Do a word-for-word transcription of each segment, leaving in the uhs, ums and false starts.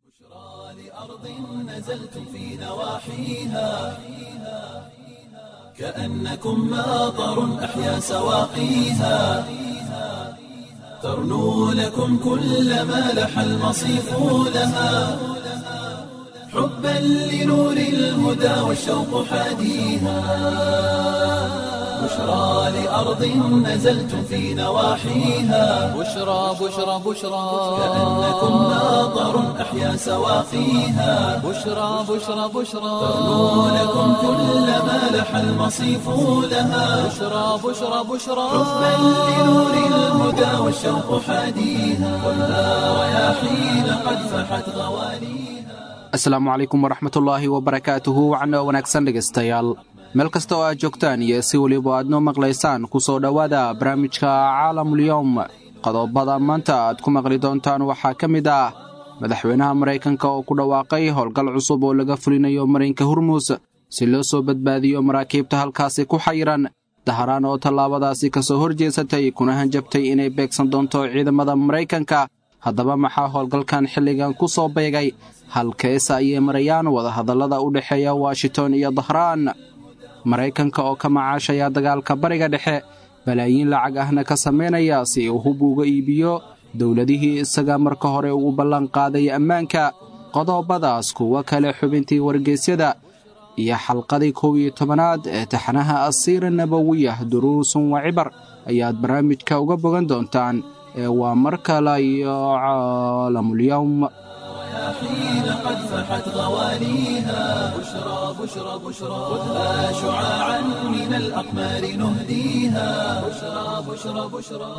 بشرى لأرض نزلتم في نواحيها كأنكم ماطر أحيا سواقيها ترنو لكم كل ما لح المصيف لها حبا لنور الهدى والشوق حاديها بشرى لأرض نزلتم في نواحيها بشرى بشرى بشرى كأنكم ماطر أحيا سواقيها بشرى بشرى بشرى ترنو لكم كل ما لح المصيف لها بشرى بشرى بشرى حبا لنور الهدى والشوق حاديها والنار رياحين قد فحت غوانيها. asalaamu calaykum waraxmatullaahi wabarakaatuhu wacno wanaagsan dhegaystayaal meel kasta oo aad joogtaan iyo si weliba aad noo maqlaysaan ku soo dhowaada barnaamijka caalamul-yowm qodobada maanta aad ku maqli doontaan waxaa ka mid ah madaxweynaha maraykanka oo ku dhawaaqay howlgal cusub oo laga fulinayo marinka hormuus si loo soo badbaadiyo maraakiibta halkaasi ku xayiran daharaan oo tallaabadaasi ka soo horjeesatay kuna hanjabtay inay beegsan doonto ciidamada maraykanka haddaba maxaa howlgalkan xilligan ku soo beegay halkeesa ayay marayaan wadahadallada u dhexeeya washington iyo dahraan maraykanka oo ka macaashaya dagaalka bariga dhexe balaayiin lacag ahna ka samaynaya si uu hub uga iibiyo dowladihii isaga marka hore ugu ballan qaaday ammaanka qodobadaas kuwa kale xubintii wargeysyada iyo xalqadii kow iyo tobanaad ee taxanaha asiira nabawiyah duruusun wa cibar ayaad barnaamijka uga bogan doontaan ee waa mar kale iyo caalamul-yowm. حين قد فحت غوانيها بشرى بشرى بشرى خذها شعاعا من الأقمار نهديها بشرى بشرى بشرى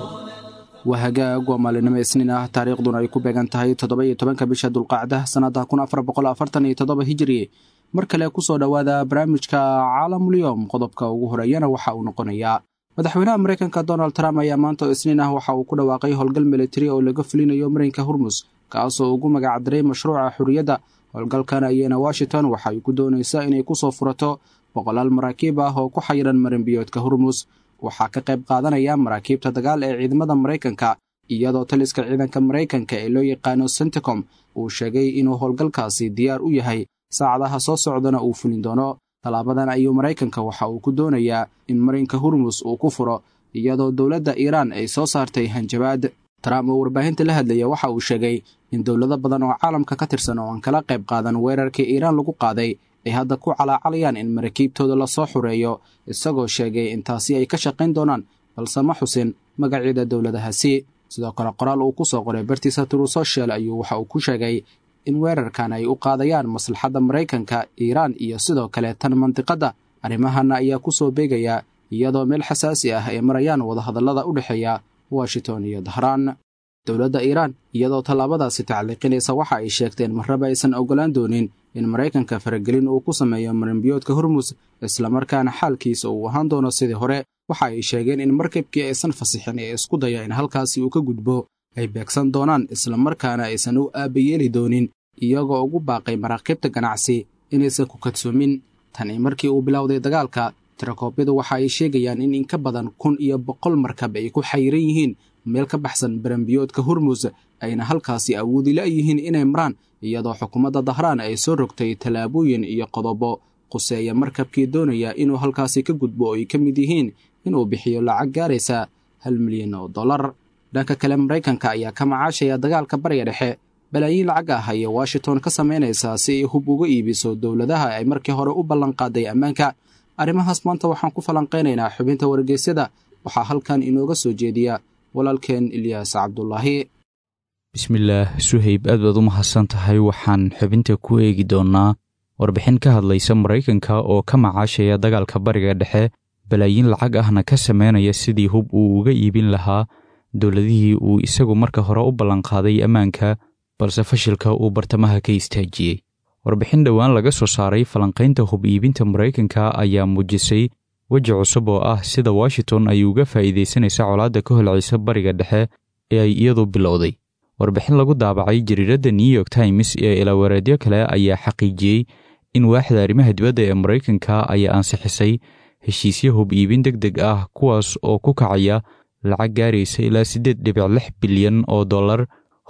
wahagaag waa maalinimo isniin ah taariikhduna ay ku beegan tahay toddoba-iyo tobanka bisha dulqacda sannadda kun afar boqol afartan iyo toddoba hijiri mar kale ku soo dhowaada barnaamijka caalamul-yowm qodobka ugu horeeyana waxa uu noqonayaa madaxweynaha maraykanka donald trump ayaa maanta oo isniin ah waxa uu ku dhawaaqay howlgal militari oo laga fulinayo marinka hormuus kaasoo ugu magacdaray mashruuca xurriyadda howlgalkan ayana washington waxa ay ku doonaysaa inay ku soo furato boqolaal maraakiib ah oo ku xayiran marinbiyoodka hormuus waxaa ka qayb qaadanaya maraakiibta dagaal ee ciidamada maraykanka iyadoo taliska ciidanka maraykanka ee loo yaqaano centicom uu sheegay inuu howlgalkaasi diyaar u yahay saacadaha soo socdana uu fulin doono tallaabadan ayuu maraykanka waxa uu ku doonayaa in marinka hormuus uu ku furo iyadoo dowladda iiraan ay soo saartay hanjabaad trump oo warbaahinta la hadlaya waxa uu sheegay in dowlado badan oo caalamka ka tirsan oo aan kala qayb qaadan weerarkii iiraan lagu qaaday ay hadda ku calaacalayaan in maraakiibtooda lasoo xureeyo isagoo sheegay in taasi ay ka shaqayn doonaan balse ma xusin magacyada dowladahaasi sidoo kale qoraal uu ku soo qoray bartiisa true social ayuu waxa uu ku sheegay in weerarkan ay u qaadayaan maslaxadda maraykanka iiraan iyo sidoo kale tan mandiqadda arrimahana ayaa ku soo beegaya iyadoo meel xasaasi ah ay marayaan wadahadallada u dhexeeya washington iyo dahraan dowladda iiraan iyadoo tallaabadaasi tacliiqinaysa waxa ay sheegteen marraba aysan oggolaan doonin in maraykanka faragelin uu ku sameeyo marinbiyoodka hormuus islamarkaana xaalkiisa uu ahaan doono sidii hore waxa ay sheegeen in markabkii aysan fasixin ee isku daya in halkaasi uu ka gudbo ay beegsan doonaan islamarkaana aysan u aabayeeli doonin iyagoo ugu baaqay maraakiibta ganacsi inaysan ku kadsoomin tani markii uu bilowday dagaalka tirakoobyadu waxa ay sheegayaan in in ka badan kun iyo boqol markab ay ku xayiran yihiin meel ka baxsan marinbiyoodka hormuus ayna halkaasi awoodi la'yihiin inay maraan iyadoo xukuumadda dahraan ay soo rogtay tallaabooyin iyo qodobo quseeya markabkii doonaya inuu halkaasi ka gudbo oo ay ka mid yihiin inuu bixiyo lacag gaaraysa hal milyan oo dollar dhanka kale maraykanka ayaa ka macaashaya dagaalka bariga dhexe balaayiin lacag ah ayay washington ka samaynaysaa si ay hub uga iibiso dowladaha ay markii hore u ballan qaaday ammaanka arrimahaas maanta waxaan ku falanqaynaynaa xubinta wargeysyada waxaa halkan inooga soo jeediya walaalkeen ilyaas cabdulaahi bismillaah suhayb aad baad u mahadsan tahay waxaan xubinta ku eegi doonnaa warbixin ka hadlaysa maraykanka oo ka macaashaya dagaalka bariga dhexe balaayiin lacag ahna ka samaynaya sidii hub uu uga iibin lahaa dowladihii uu isagu marka hore u ballanqaaday ammaanka balse fashilka uu bartamaha ka istaajiyey warbixin dhowaan laga soo saaray falanqaynta hub iibinta maraykanka ayaa muujisay weji cusub oo ah sida washington ay uga faa'iidaysanaysa colaadda ka holcaysa bariga dhexe ee ay iyadu bilowday warbixin lagu daabacay jariiradda new york times ee ilaawareedyo kale ayaa xaqiijiyey in waaxda arrimaha dibadda ee maraykanka ayaa ansixisay heshiisyo hub iibin deg deg ah kuwaas oo ku kacaya lacag gaaraysa ilaa siddeed dhibic lix bilyan oo dollar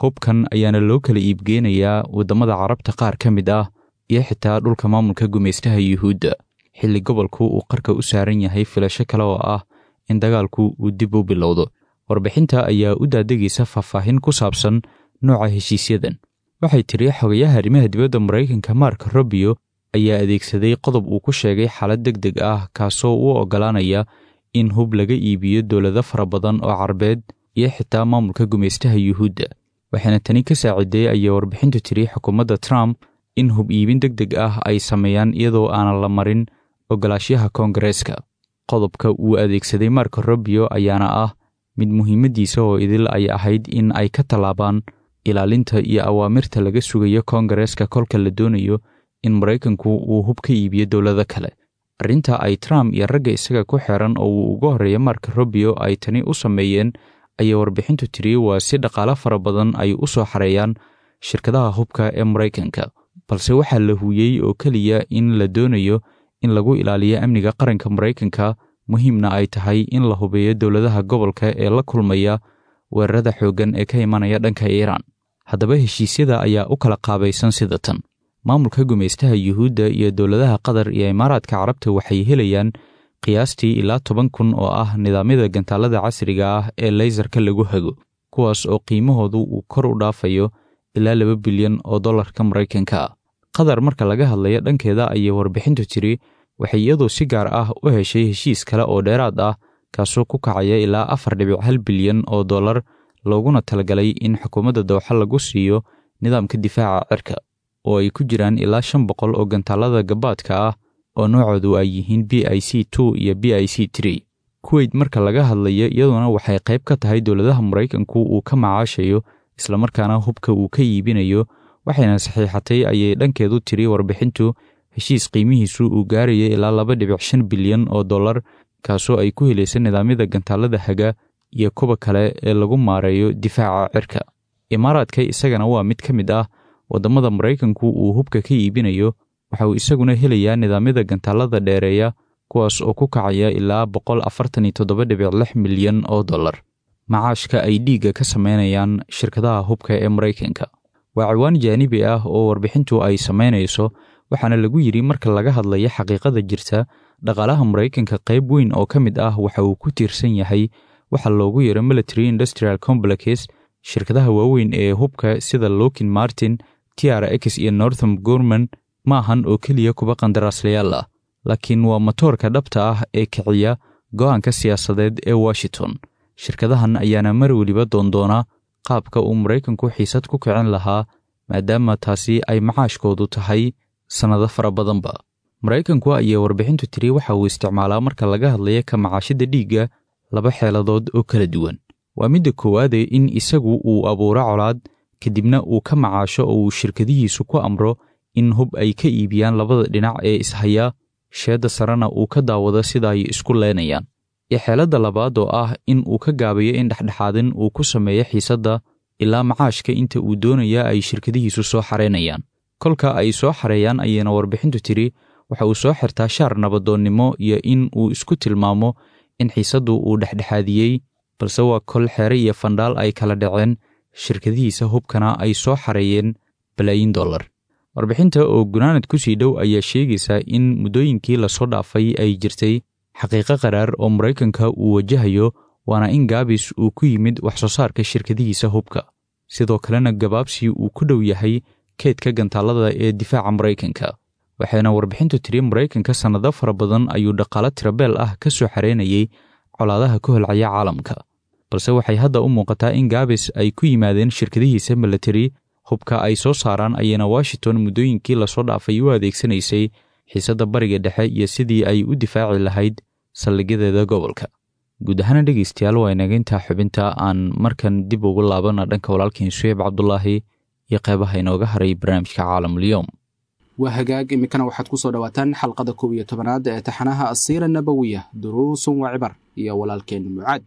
hubkan ayaana loo kala iibgeynayaa waddamada carabta qaar ka mid ah iyo xitaa dhulka maamulka gumaystaha yuhuudda xilli gobolku uu qarka u saaran yahay filasho kale oo ah in dagaalku uu dib u bilowdo warbixinta ayaa u daadegaysa faahfaahin ku saabsan nooca heshiisyadan waxay tiri xogayaha arrimaha dibadda maraykanka mark rubio ayaa adeegsaday qodob uu ku sheegay xaalad deg deg ah kaasoo u oggolaanaya in hub laga iibiyo dowlado fara badan oo carbeed iyo xitaa maamulka gumaystaha yuhuudda waxaana tani ka saaciday ayaa warbixintu tiri xukuumadda trump in hub iibin deg deg ah ay sameeyaan iyadoo aanan la marin oggolaashaha koongareeska qodobka uu adeegsaday mark rubio ayaana ah mid muhiimaddiisa oo idil ay ahayd in ay ka tallaabaan ilaalinta iyo awaamirta laga sugayo koongareeska kolka la doonayo in maraykanku uu hub ka iibiyo dowlado kale arrinta ay trump iyo ragga isaga ku xeeran oo uu uga horreeya mark rubio ay tani u sameeyeen ayaa warbixintu tiri waa si dhaqaale fara badan ay u soo xareeyaan shirkadaha hubka ee maraykanka balse waxaa la huuyey oo keliya in la doonayo in lagu ilaaliyo amniga qaranka maraykanka muhiimna ay tahay in la hubeeyo dowladaha gobolka ee la kulmaya weerarada xooggan ee ka imanaya dhanka iiraan haddaba heshiisyada ayaa u kala qaabaysan sida tan maamulka gumaystaha yuhuudda iyo dowladaha qatar iyo imaaraadka carabta waxay helayaan qiyaastii ilaa toban kun oo ah nidaamyada gantaalada casriga ah ee laysarka lagu hago kuwaas oo qiimahoodu uu kor u dhaafayo ilaa laba bilyan oo dollarka maraykanka ah qatar marka laga hadlayo dhankeeda ayay warbixintu tiri waxay iyadoo si gaar ah u heshay heshiis kale oo dheeraad ah kaasoo ku kacaya ilaa afar dhibic hal bilyan oo dollar looguna talagalay in xukuumadda dowxa lagu siiyo nidaamka difaaca cirka oo ay ku jiraan ilaa shan boqol oo gantaalada gabaadka ah oo noocoodu ay yihiin b i c two iyo b i c three kuweyt marka laga hadlayo iyaduna waxay qayb ka tahay dowladaha maraykanku uu ka macaashayo islamarkaana hubka uu ka iibinayo waxayna saxiixatay ayay dhankeedu tiri warbixintu heshiis qiimihiisu uu gaaraya ilaa laba dhibic shan bilyan oo dollar kaasoo ay ku helaysa nidaamyada gantaalada haga iyo kuwa kale ee lagu maareeyo difaaca cirka imaaraadka isagana waa mid ka mid ah waddamada maraykanku uu hubka ka iibinayo waxa uu isaguna helayaa nidaamyada gantaalada dheereeya kuwaas oo ku kacaya ilaa boqol afartan iyo toddoba dhibic lix milyan oo dollar macaashka ay dhiigga ka samaynayaan shirkadaha hubka ee maraykanka waa ciwaan jaanibi ah oo warbixintu ay samaynayso waxaana lagu yidhi marka laga hadlayo xaqiiqada jirta dhaqaalaha maraykanka qayb weyn oo ka mid ah waxa uu ku tiirsan yahay waxa loogu yeero military industrial complexes shirkadaha waaweyn ee hubka sida Lockheed Martin, T R X iyo Northrop Grumman ma ahan oo keliya kuba qandaraaslayaal ah laakiin waa matoorka dhabta ah ee kiciya go'aanka siyaasadeed ee Washington shirkadahan ayaana mar waliba doondoona qaabka uu maraykanku xiisad ku kicin lahaa maadaama taasi ay macaashkoodu tahay sanado fara badanba maraykanku ayaa warbixintu tiri waxa uu isticmaalaa marka laga hadlayo ka macaashida dhiigga laba xeeladood oo kala duwan waa midda koowaad in isagu uu abuuro colaad kadibna uu ka macaasho oo uu shirkadihiisu ku amro in hub ay ka iibiyaan labada dhinac ee ishaya sheeda sarana uu ka daawado sida ay isku leenayaan iyo xeelada labaad oo ah in uu ka gaabayo in dhexdhexaadin uu ku sameeyo xiisadda ilaa macaashka inta uu doonaya ay shirkadihiisu soo xareynayaan kolka ay soo xareeyaan ayayna warbixintu tiri waxa uu soo xirtaa shaar nabadoonnimo iyo in uu isku tilmaamo in xiisaddu uu dhexdhexaadiyey balse waa kol xeere iyo fandhaal ay kala dhaceen shirkadihiisa hubkana ay soo xareeyeen balaayin dollar warbixinta oo gunaanad ku sii dhow ayaa sheegaysa in muddooyinkii lasoo dhaafay ay jirtay xaqiiqo qaraar oo maraykanka uu wajahayo waana in gaabis uu ku yimid wax soo saarka shirkadihiisa hubka sidoo kalena gabaabsi uu ku dhow yahay keedka gantaalada ee difaaca maraykanka waxayna warbixintu tiri maraykanka sannado fara badan ayuu dhaqaale tirabeel ah ka soo xareynayay colaadaha ka holcaya caalamka balse waxay hadda u muuqataa in gaabis ay ku yimaadeen shirkadihiisa military hubka ay soo saaraan ayayna Washington muddooyinkii lasoo dhaafay u adeegsanaysay xiisadda bariga dhexe iyo sidii ay u difaaci lahayd saldhigyadeeda gobolka guud ahaan dhegeystayaal waa inaga intaa xubinta aan markan dib ugu laabana dhanka walaalkiin Suhayb Cabdullaahi iyo qaybaha inooga haray barnaamijka Caalamul-Yawm waa hagaag imikana waxaad ku soo dhawaataan xalqada koob iyo tobanaad ee taxanaha asiira nabawiya duruusun wa cibar iyo walaalkeen Mucaad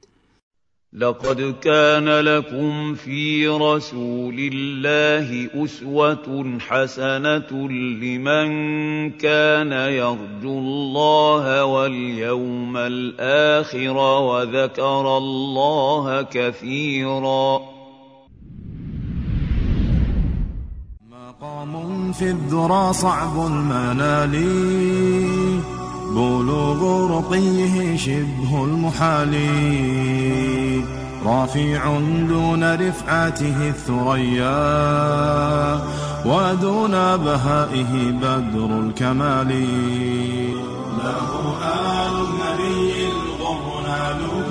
لقد كان لكم في رسول الله أسوة حسنة لمن كان يرجو الله واليوم الآخر وذكر الله كثيرا مقام في الذرى صعب المنال بلوغ رقيه شبه المحال رافع دون رفعته الثريا ودون بهائه بدر الكمال له آل النبي الغر نالوا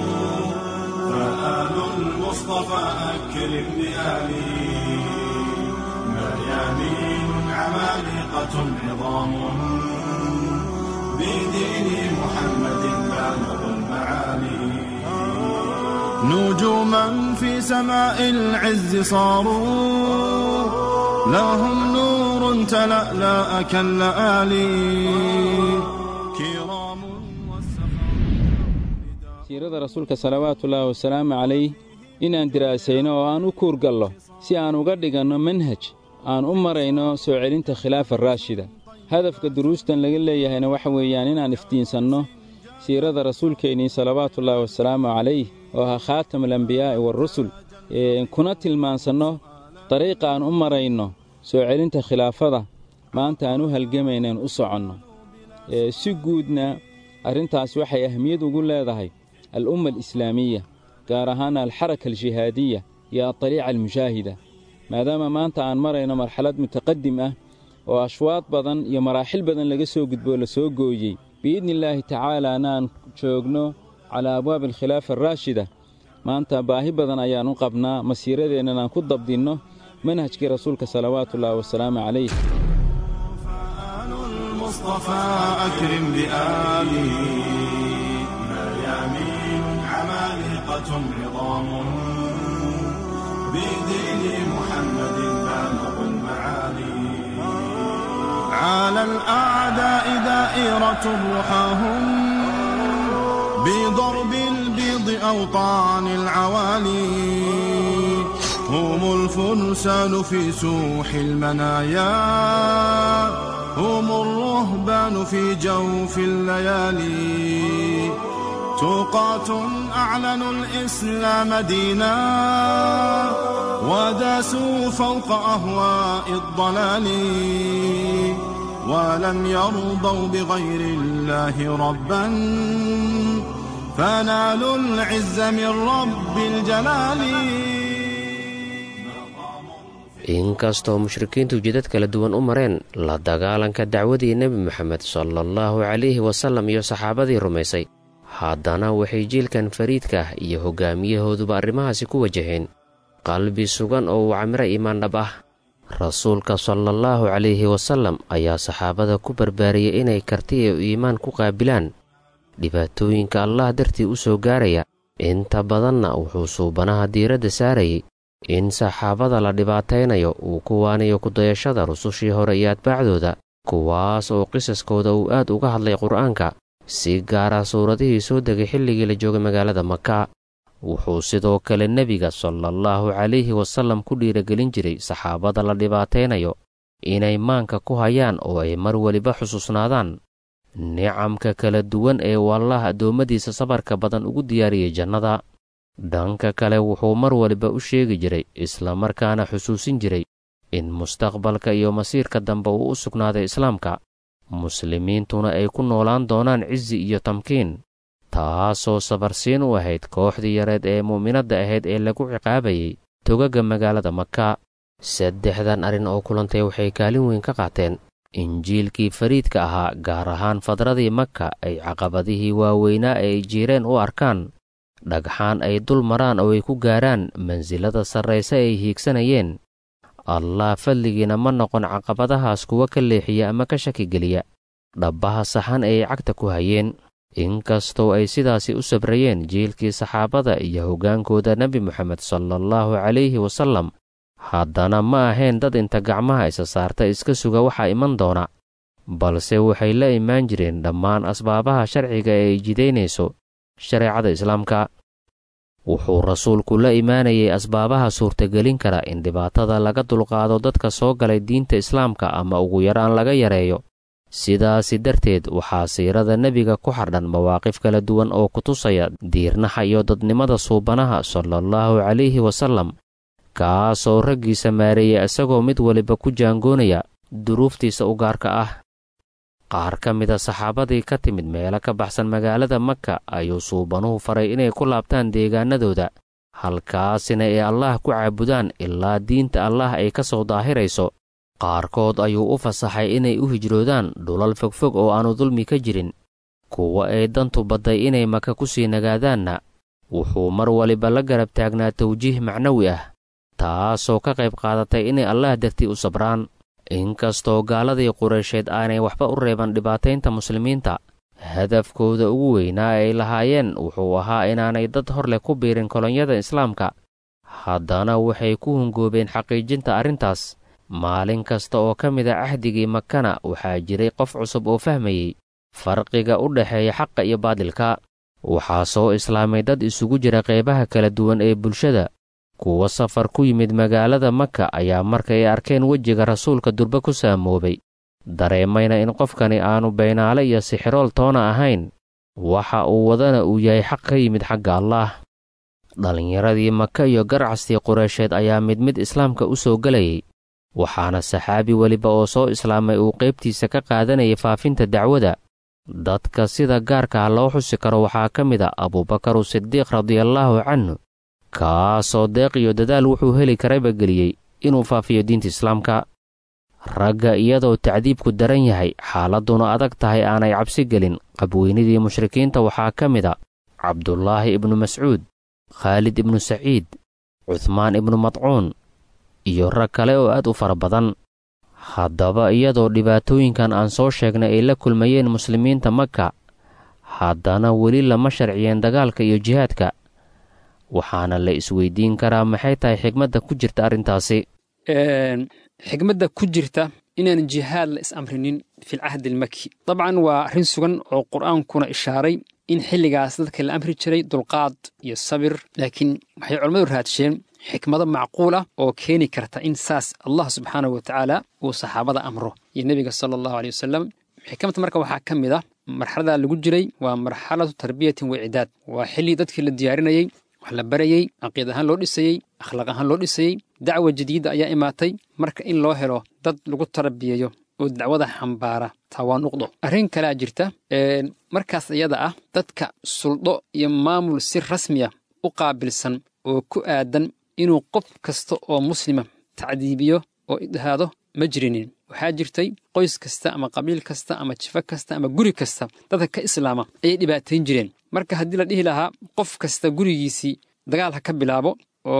فآل المصطفى أكرم بآله مريانين عمالقة عظام بدين محمد بالغ المعالي نجوما في سماء العز صاروا لهم نور تلألأ كاللآلي كرام siirada rasuulka salawaatullaahi wasalaamu calayh inaan diraasayno oo aan u kuurgallo si aan uga dhiganno manhaj aan u marayno soo celinta khilaafa raashida hadafka duruustan laga leeyahayna waxa weeyaan inaan iftiinsanno siirada rasuulkeennii salawaatullaahi wasalaamu calayh oo ahaa khaatamulambiyaa'i waarusul kuna tilmaansanno dariiqa aan u marayno soo celinta khilaafada maanta aan u halgamaynaan u soconno si guudna arrintaas waxay ahmiyad ugu leedahay al'umma alislaamiya gaar ahaana alxaraka aljihaadiya iyo adariica almushaahida maadaama maanta aan marayno marxalad mutaqadim ah oo ashwaad badan iyo maraaxil badan laga soo gudboo la soo gooyey biidni illaahi tacaalaana aan joogno calaa abwaabi alkhilaafa araashida maanta baahi badan ayaan u qabnaa masiiradeennan aan ku dabdinno manhajkii rasuulka salawaatullaahi wasalaamu calayh على الأعداء دائرة رحاهم بضرب البيض أوطان العوالي هم الفرسان في سوح المنايا هم الرهبان في جوف الليالي توقات أعلنوا الإسلام دينا وداسوا فوق أهواء الضلال ولم يرضوا بغير الله ربا فنالوا العز من رب الجلال inkastoo mushrikiintu jidad kala duwan u mareen la dagaalanka dacwadii nebi moxamed sala allahu calayhi wasallam iyo saxaabadii rumaysay haddana waxay jiilkan fariidka ah iyo hoggaamiyahooduba arrimahaasi ku wajaheen qalbi sugan oo uu camiro iimaan dhab ah rasuulka salaallahu calayhi wasallam ayaa saxaabada ku barbaariyey inay karti iyo iimaan ku qaabilaan dhibaatooyinka allah dartii u soo gaaraya inta badanna wuxuu suubanaha diiradda saarayey in saxaabada la dhibaataynayo uu ku waanayo kudayashada rusushii hore iyo atbaacdooda kuwaas oo qisaskooda uu aad uga hadlay qur'aanka si gaara suuradihii soo degay xilligii la joogay magaalada maka wuxuu sidoo kale nebiga salaallahu calayhi wasallam ku dhiiragelin jiray saxaabada la dhibaataynayo inay maanka ku hayaan oo ay mar weliba xusuusnaadaan nicamka kala duwan ee uu allaah addoommadiisa sabarka badan ugu diyaariyey jannada dhanka kale wuxuu mar waliba u sheegi jiray isla markaana xusuusin jiray in mustaqbalka iyo masiirka dambe uu u sugnaaday islaamka muslimiintuna ay ku noolaan doonaan cizi iyo tamkiin taasoo sabarsiin u ahayd kooxdii yareed ee mu'minadda ahayd ee lagu ciqaabayey togagga magaalada maka saddexdan arrin oo kulantay waxay kaalin weyn ka qaateen injiilkii fariidka ahaa gaar ahaan fadradii maka ay caqabadihii waaweynaa ee ay jiireen u arkaan dhagxaan ay dul maraan oo ay ku gaaraan mansilada sarrayse ay hiigsanayeen allah fadligiina ma noqon caqabadahaas kuwa ka leexiya ama ka shakigeliya dhabbaha saxan ee ay cagta ku hayeen inkastoo ay sidaasi u sabrayeen jiilkii saxaabada iyo hoggaankooda nebi moxamed salaallahu calayhi wasallam haddana ma ahayn dad inta gacmaha isa saarta iska suga waxaa iman doona balse waxay la imaan jireen dhammaan asbaabaha sharciga ee ay jidaynayso shareecada islaamka wuxuu rasuulku la imaanayay asbaabaha suurtagelin kara in dhibaatada laga dulqaado dadka soo galay diinta islaamka ama ugu yaraan laga yareeyo sidaasi darteed waxaa siirada nebiga ku xardhan mawaaqif kala duwan oo ku tusaya diirnaxa iyo dadnimada suubanaha salaallahu calayhi wasallam kaasoo raggiisa maareeyay isagoo mid waliba ku jaangoonaya duruuftiisa u gaarka ah. qaar ka mida saxaabadii ka timid meelo ka baxsan magaalada Maka ayuu suubanuhu faray inay ku laabtaan deegaanadooda, halkaasina ay Allah ku caabudaan ilaa diinta Allah ay ka soo daahirayso. qaarkood ayuu u fasaxay inay u hijroodaan dhulal fogfog oo aanu dulmi ka jirin. kuwa ay dantu badday inay Maka ku sii nagaadaanna wuxuu mar waliba la garab taagnaa tawjiih macnawi ah, taasoo ka qayb qaadatay inay Allah dartii u sabraan. inkastoo gaaladii Quraysheed aanay waxba u reeban dhibaataynta muslimiinta, hadafkooda ugu weynaa ay lahaayeen wuxuu ahaa inaanay dad hor leh ku biirin kolonyada Islaamka. haddana waxay ku hungoobeen xaqiijinta arrintaas. maalin kasta oo ka mida cahdigii Makana waxaa jiray qof cusub oo fahmayey farqiga u dhexeeya xaqa iyo baadilka. waxaa soo islaamay dad isugu jira qaybaha kala duwan ee bulshada. kuwa safar ku yimid magaalada Maka ayaa markay arkeen wejiga rasuulka durba ku saamoobay, dareemayna in qofkani aanu beenaale iyo sixirool toona ahayn, waxa uu wadana uu yahay xaq ka yimid xagga Allah. dhalinyaradii Maka iyo garcastii Quraysheed ayaa mid mid Islaamka u soo gelayay, waxaana saxaabi weliba oo soo islaamay uu qaybtiisa ka qaadanayay faafinta dacwada. dadka sida gaarka ah loo xusi karo waxaa ka mid a Abubakar Sidiiq radiyallaahu canhu, kaasoo deeq iyo dadaal wuxuu heli karayba geliyey inuu faafiyo diinta Islaamka. ragga iyadoo tacdiibku daran yahay xaaladuna adag tahay aanay cabsi gelin qabweynidii mushrikiinta waxaa ka mid a Cabdullaahi ibnu Mascuud, Khaalid ibnu Saciid, Cuthmaan ibnu Madcuun iyo rag kale oo aad u fara badan. haddaba iyadoo dhibaatooyinkan aan soo sheegnay ay la kulmayeen muslimiinta Maka, haddana weli lama sharciyeen dagaalka iyo jihaadka. waxaana la isweydiin karaa maxay tahay xigmadda ku jirta arrintaasi. xigmadda ku jirta inaan jihaad la is-amrinin fil cahdi almaki dabcan waa arrin sugan oo qur'aankuna ishaaray in xilligaas dadka la amri jiray dulqaad iyo sabir, laakiin waxay culammadu raadsheen xikmado macquul ah oo keeni karta in saas Allah subxaanahu wa tacaala uu saxaabada amro iyo nebiga sala allahu aleyh wasalam. xikmadda marka waxaa ka mid ah marxaladaa lagu jiray waa marxalatu tarbiyatin wa icdaad. waa xilli dadkii la diyaarinayey, wax la barayey, caqiid ahaan loo dhisayey, akhlaaq ahaan loo dhisayey. dacwa jadiida ayaa imaatay, marka in loo helo dad lagu tarbiyeeyo oo dacwada xambaara taa waa nuqdo. arrin kalea jirta, markaas iyada ah dadka suldo iyo maamul si rasmiya u qaabilsan oo ku aadan inuu qof kasta oo muslima tacdiibiyo oo idhaado ma jirinin. waxaa jirtay qoys kasta ama qabiil kasta ama jifo kasta ama guri kasta dadka ka islaama ayay dhibaatayn jireen. marka haddii la dhihi lahaa qof kasta gurigiisii dagaal ha ka bilaabo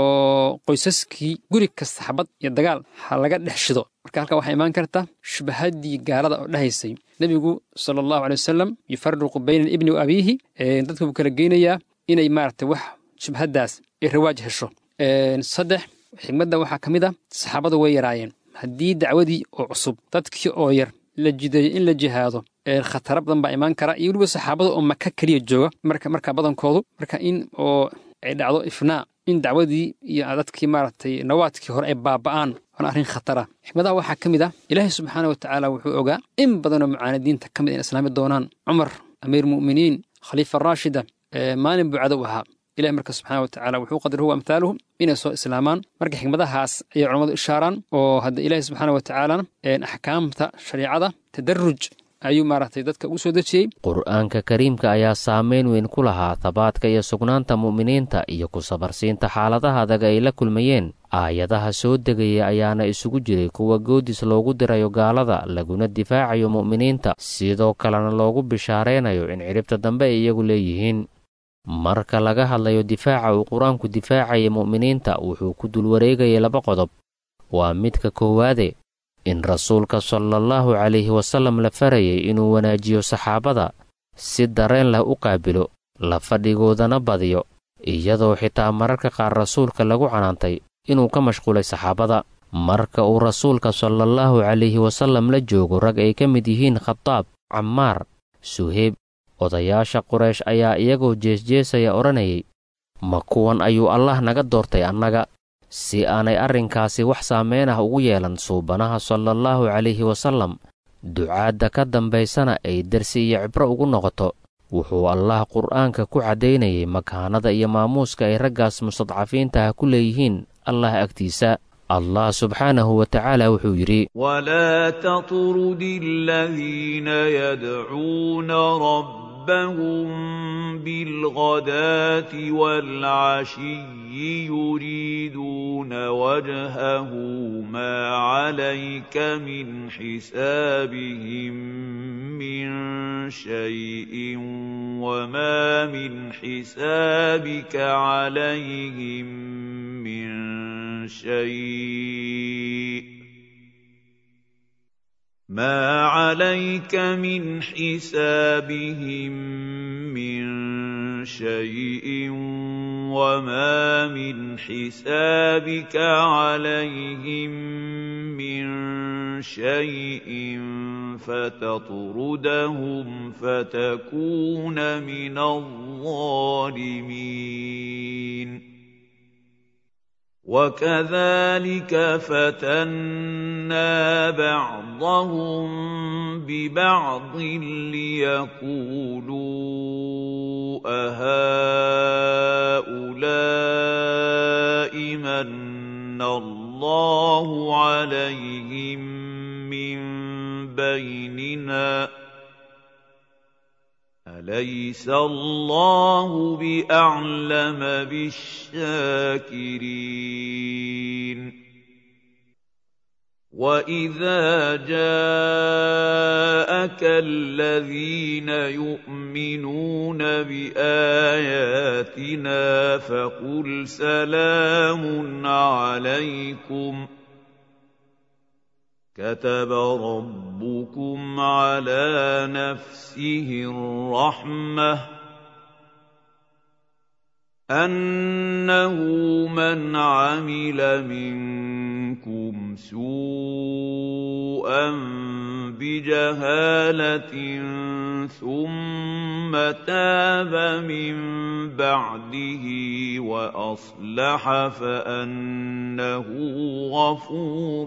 oo qoysaskii guri kasta xabad iyo dagaal ha laga dhex shido, marka halkaa waxaa imaan karta shubahadii gaalada oo dhahaysay nebigu sala allahu aley wasalam yufariqu bayna alibni wa abiihi. dadka buu kala geynayaa inay maaragtay wax shubhaddaas ay rawaaj hesho. saddex xigmadda waxaa ka mid a saxaabadu way yaraayeen. haddii dacwadii oo cusub dadkii oo yar la jideeyo in la jihaado, khataro badan baa imaan kara, iyo weliba saxaabada oo Maka keliya jooga marka markaa badankoodu marka in oo ay dhacdo ifnaa in dacwadii iyo dadkii maaragtay nawaadkii hore ay baaba'aan waana arrin khatara. xikmadaha waxaa ka mid ah ilaahay subxaana wa tacaala wuxuu ogaa in badanoo mucaanadiinta ka mid in islaami doonaan. cumar amiir mu'miniin khaliifa raashida maalin buu cadow ahaa. ilahi marka subxaana wa tacaala wuxuu qadar huwa amthaaluhum inay soo islaamaan. marka xikmadahaas ayay culammadu ishaaraan oo hadda ilaahi subxaana wa tacaalana axkaamta shariicada tadaruj ayuu maaragtay dadka ugu soo dejiyey. qur'aanka kariimka ayaa saamayn weyn ku lahaa tabaadka iyo sugnaanta mu'miniinta iyo ku sabarsiinta xaaladaha adag ay la kulmayeen. aayadaha soo degaya ayaana isugu jiray kuwa goodis loogu dirayo gaalada laguna difaacayo mu'miniinta, sidoo kalena loogu bishaaraynayo in ciribta dambe ay iyagu leeyihiin. marka laga hadlayo difaaca uu qur-aanku difaacaya mu'miniinta wuxuu ku dul wareegayay laba qodob. waa midka koowaade in rasuulka sallallahu calayhi wasallam la farayay inuu wanaajiyo saxaabada, si dareen leh u qaabilo, la fadhigoodana badiyo, iyadoo xitaa mararka qaar rasuulka lagu canaantay inuu ka mashquulay saxaabada. marka uu rasuulka sallallahu calayhi wasallam la joogo rag ay ka mid yihiin Khataab, Cammaar, Suhayb, odayaasha Quraysh ayaa iyagoo jeesjeesaya odhanayay, ma kuwan ayuu Allah naga doortay annaga, si aanay arrinkaasi wax saameyn ah ugu yeelan suubanaha sallallahu calayhi wasallam. ducaadda ka dambaysana ay darsi iyo cibro ugu noqoto. wuxuu Allah qur'aanka ku caddaynayay makaanada iyo maamuuska ay raggaas mustadcafiinta ah ku leeyihiin allah agtiisa. allah subxaanahu wa tacaala wuxuu yidhi: walaa tatrudi aladiina yadcuuna rabbahum bilghadaati waalcashiyi yuriiduuna wajhahu maa calayka min xisaabihim min shayin wamaa min xisaabika calayhim min شيء ما عليك من حسابهم من شيء وما من حسابك عليهم من شيء فتطردهم فتكون من الظالمين. وكذلك فتنا بعضهم ببعض ليقولوا أهؤلاء من الله عليهم من بيننا أليس الله بأعلم بالشاكرين. وإذا جاءك الذين يؤمنون بآياتنا فقل سلام عليكم كتب ربكم على نفسه الرحمة أنه من عمل منكم سوءا بجهالة ثم تاب من بعده وأصلح فأنه غفور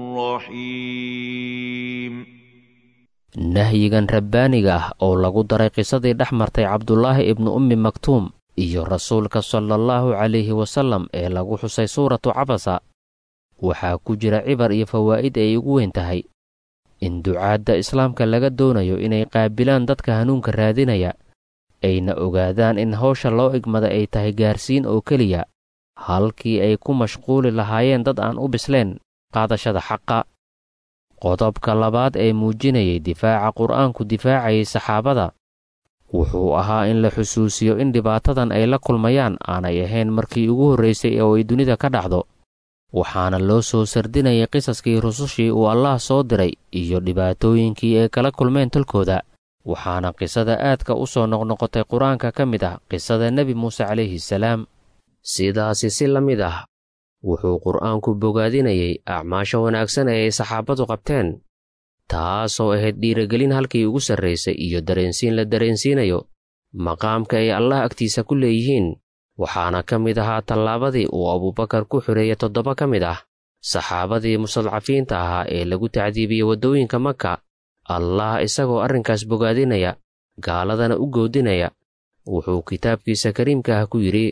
رحيم. nahyigan rabbaaniga ah oo lagu daray qisadii dhex martay cabdulaahi ibnu ummi maktuum iyo rasuulka sala allahu calayhi wasallam ee lagu xusay suuratu cabasa waxaa ku jira cibar iyo fawaa'id ay ugu weyn tahay in ducaadda islaamka laga doonayo inay qaabilaan dadka hanuunka raadinaya, ayna ogaadaan in hawsha loo igmada ay tahay gaarsiin oo keliya, halkii ay ku mashquuli lahaayeen dad aan u bisleen qaadashada xaqa. qodobka labaad ee muujinayay difaaca qur'aanku difaacayay saxaabada wuxuu ahaa in la xusuusiyo in dhibaatadan ay la kulmayaan aanay ahayn markii ugu horraysay oo ay dunida ka dhacdo, waxaana loo soo sardinayay qisaskii rusushii uu allah soo diray iyo dhibaatooyinkii ay kala kulmeen tolkooda. waxaana qisada aadka u soo noqnoqotay qur-aanka ka mid ah qisada nebi muuse calayhi salaam. sidaasi si la mid ah wuxuu qur'aanku bogaadinayay acmaasha wanaagsan ee ay saxaabadu qabteen, taasoo ahayd dhiiragelin halkii ugu sarraysay iyo dareensiin la dareensiinayo maqaamka ay allah agtiisa ku leeyihiin. waxaana ka mid ahaa tallaabadii uu abuubakar ku xoreeyey toddoba ka mid ah saxaabadii mustadcafiinta ahaa ee lagu tacdiibiyey waddooyinka maka. allah isagoo arrinkaas bogaadinaya gaaladana u goodinaya wuxuu kitaabkiisa kariimka ah ku yidhi: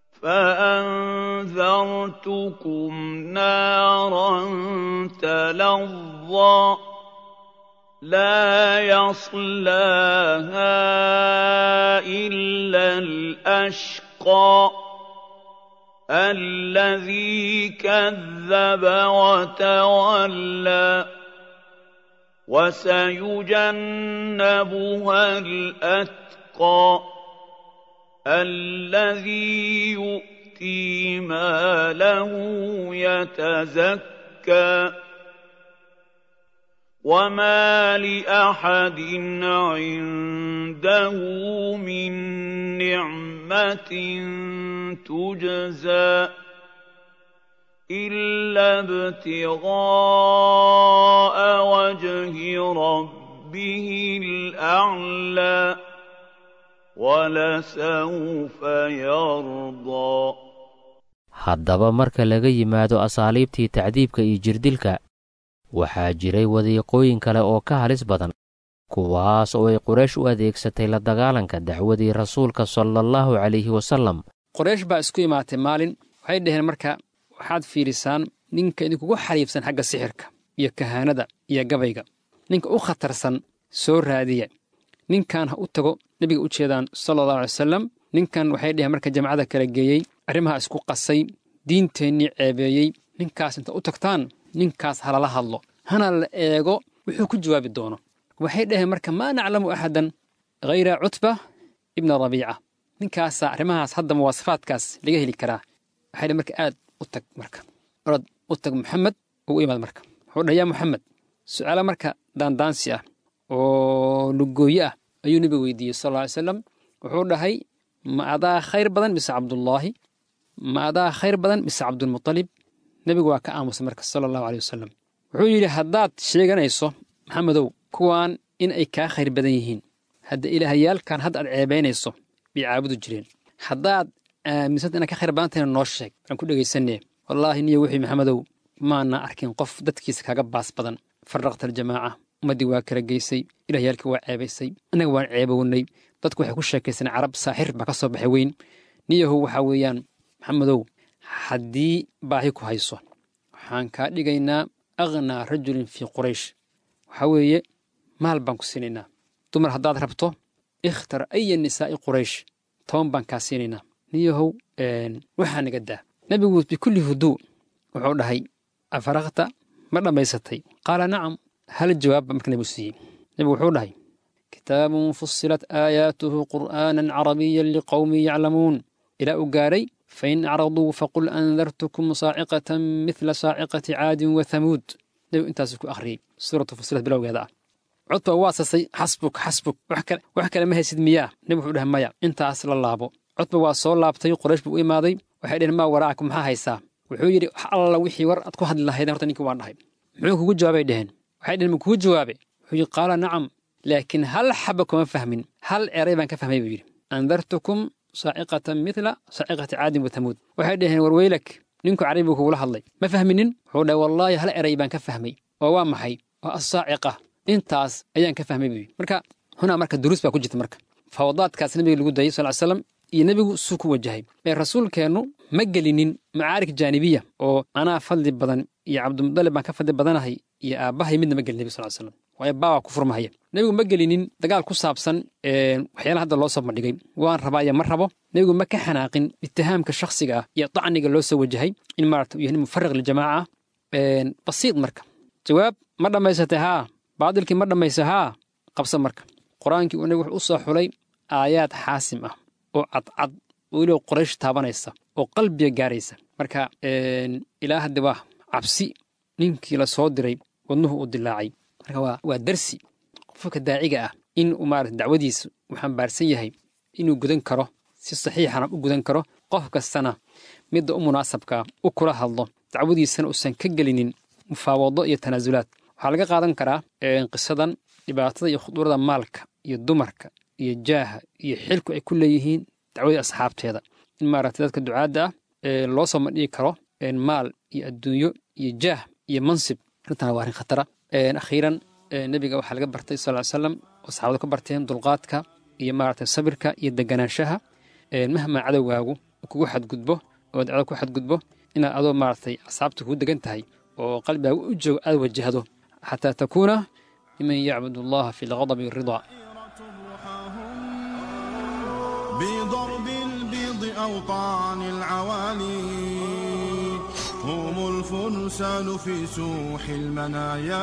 فأنذرتكم نارا تلظى لا يصلاها إلا الأشقى الذي كذب وتولى وسيجنبها الأتقى الذي يؤتي ماله يتزكى وما لأحد عنده من نعمة تجزى إلا ابتغاء وجه ربه الأعلى ولسوف يرضى. haddaba marka laga yimaado asaaliibtii tacdiibka iyo jirdilka, waxaa jiray wadiiqooyin kale oo ka halis badan, kuwaas oo ay quraysh u adeegsatay la dagaalanka dacwadii rasuulka sala allahu calayhi wasallam. qoraysh baa isku imaatay maalin, waxay dhaheen marka waxaad fiirisaan ninka idinkugu xariifsan xagga sixirka iyo kahaanada iyo gabayga ninka u khatarsan soo raadiya ninkan ha u tago nebiga u jeedaan sala allahu alay wasalam ninkan waxay dheheen marka jamacada kala geeyey arrimaha isku qasay diinteennii ceebeeyey ninkaas inta u tagtaan ninkaas halala hadlo hana la eego wuxuu ku jawaabi doono waxay dhaheen marka maa naclamu axadan hayra cutba ibna rabiica ninkaasaa arrimahaas hadda muwaasafaadkaas laga heli karaa waxay dhaheen marka aad u tag marka orod u tag maxamed oo u imaad marka wuxuu dhahay yaa maxamed su'aala marka daandaansi ah oo lugooye ah ayuu nebiga weydiiyey sal alla alay salam wuxuu dhahay ma adaa khayr badan mise cabdullaahi ma adaa khayr badan mise cabdulmutalib nebigu waa ka aamusay marka sala allahu aleyh wasalam wuxuu yidhi haddaad sheeganayso maxamedow kuwaan in ay kaa khayr badan yihiin hadda ilaahayaalkan hadda aad ceebaynayso bay caabudu jireen haddaad aaminsanta inaad ka khayr badan tahayna noo sheeg aan ku dhegaysanee wallaahi niyo wixii maxamedow maana arkin qof dadkiisa kaaga baas badan farraqta aljamaaca ummaddii waa kala geysay ilahyaalkii waa ceebaysay annaga waan ceebownay dadku waxay ku sheekaysaneen carab saaxir baa ka soo baxay weyn niyahow waxaa weeyaan maxamedow haddii baahi ku hayso waxaan kaa dhigaynaa aghnaa rajulin fii quraysh waxaa weeye maal baan ku siinaynaa dumar haddaad rabto ikhtar aya nisaa'i quraysh toban baan kaa siinaynaa niyahow waxaa naga daa nebigu bikulli huduu wuxuu dhahay afaraqta ma dhammaysatay qaala nacam hal jawaabba marka nebigu siiyey nebigu wuxuu dhahay kitaabun fusilat aayaatuhu qur'aanan carabiyan liqowmin yaclamuun ilaa uu gaaray fain acraduu faqul andartukum saaciqatan midla saaciqati caadin wa hamuud nebigu intaasuu ku akhriyey suuratu fusilat bilowgeeda ah codba waa sasay xasbuk xasbuk wax kale ma haysid miyaa nebigu wuxuu dhahay maya intaas la laabo codba waa soo laabtay quraysh buu u imaaday waxay dheheen maa waraacaku maxaa haysaa wuxuu yidhi wax alla wixii war aad ku hadli lahaydeen horta ninkii waan dhahay muxuu kugu jawaabay dheheen waxay dheheen ma kugu jawaabe wuxuu yidhi qaala nacam laakiin hal xaba kuma fahmin hal eray baan ka fahmay buu yidhi andartukum saaciqatan midla saaciqati caadin wa hamuud waxay dheheen warweylak ninku carabi buu kugula hadlay ma fahminin wuxuu dhahay wallaahi hal eray baan ka fahmay oo waa maxay waa assaaciqa intaas ayaan ka fahmay buu yidhi marka hunaa marka duruus baa ku jirta marka fawdaadkaas nebiga lagu dayay sal slam iyo nebigu suu ku wajahay ee rasuulkeennu ma gelinin macaarik jaanibiya oo anaa fadli badan iyo cabdimudalib baan ka fadli badanahay iyo aabbahay midna ma gelin nebiga sal slam waayo baabaa ku furmahaya nebigu ma gelinin dagaal ku saabsan waxyaalaha hadda loo soo bandhigay waan rabaa iyo ma rabo nebigu ma ka xanaaqin itihaamka shakhsiga ah iyo dacniga loo soo wajahay in maarata uu yahay nin mufariq liljamaaca ah basiid marka jawaab ma dhammaysatay haa baadilkii ma dhammaysa haa qabsa marka qur-aankii uu nebigu wuxuu u soo xulay aayaad xaasim ah oo cadcad oo weliba qoraysh taabanaysa oo qalbiga gaaraysa marka ilaa hadda waa cabsi ninkii la soo diray wadnuhu uu dilaacay marka waa waa darsi qofka daaciga ah in uu maarata dacwadiisa uu xambaarsan yahay inuu gudan karo si saxiixana u gudan karo qof kastana midda u munaasabka u kula hadlo dacwadiisana uusan ka gelinin mufaawado iyo tanaasulaad waxaa laga qaadan karaa qisadan dhibaatada iyo khuduurada maalka iyo dumarka iyo jaaha iyo xilku ay ku leeyihiin dacwadii asxaabteeda in maaragtay dadka ducaadda ah loo soo mandhigi karo maal iyo adduunyo iyo jaah iyo mansib arrintana waa arrin khatara akhiiran nebiga waxaa laga bartay sal ly slam oo saxaabadu ka barteen dulqaadka iyo maaragtay sabirka iyo deganaanshaha mahmaa cadowgaagu kugu xadgudbo oo dacwada ku xadgudbo inaad adoo maaragtay asxaabta kugu degan tahay oo qalbigaagu u joogo aad wajahdo xataa takuuna liman yacbud allaha fi lghadabi waridaa بضرب البيض أوطان العوالي هم الفرسان في سوح المنايا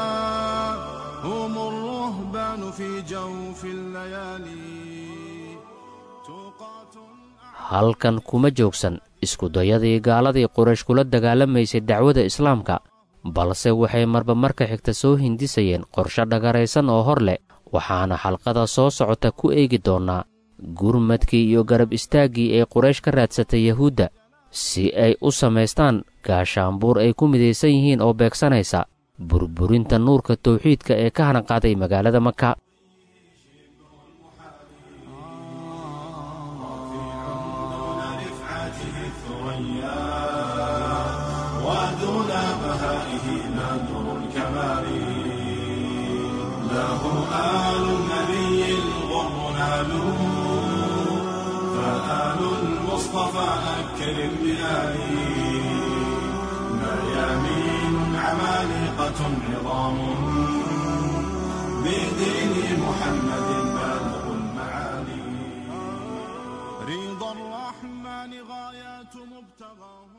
هم الرهبان في جوف الليالي halkan kuma joogsan iskudayadii gaaladii quraysh kula dagaalamaysay dacwada islaamka balse waxay marba marka xigta soo hindisayeen qorshe dhagaraysan oo hor leh waxaana xalqada soo socota ku eegi doonnaa gurmadkii iyo garab istaaggii ay quraysh ka raadsatay yahuudda si ay u samaystaan gaashaanbuur ay ku midaysan yihiin oo beegsanaysa burburinta nuurka tawxiidka ee ka hanaqaaday magaalada maka فآل المصطفى أكرم بآله ميامين عمالقة عظام بدين محمد بالغ المعالي رضا الرحمن غايات مبتغاهم.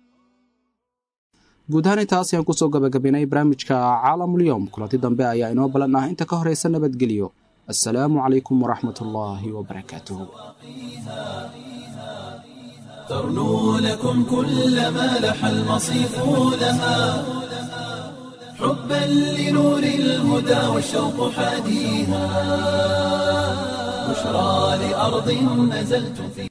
guud ahaan intaas ayaan kusoo gabagabaynay barnaamijka caalamulyoom. kulanti dambe ayaa inoo ballan ah inta ka horaysa nabadgelyo. assalaamu calaykum waraxmatullaahi wabarakaatuhu. ترنو لكم كل ما لح المصيف لها حبا لنور الهدى والشوق حاديها بشرى لأرض نزلت في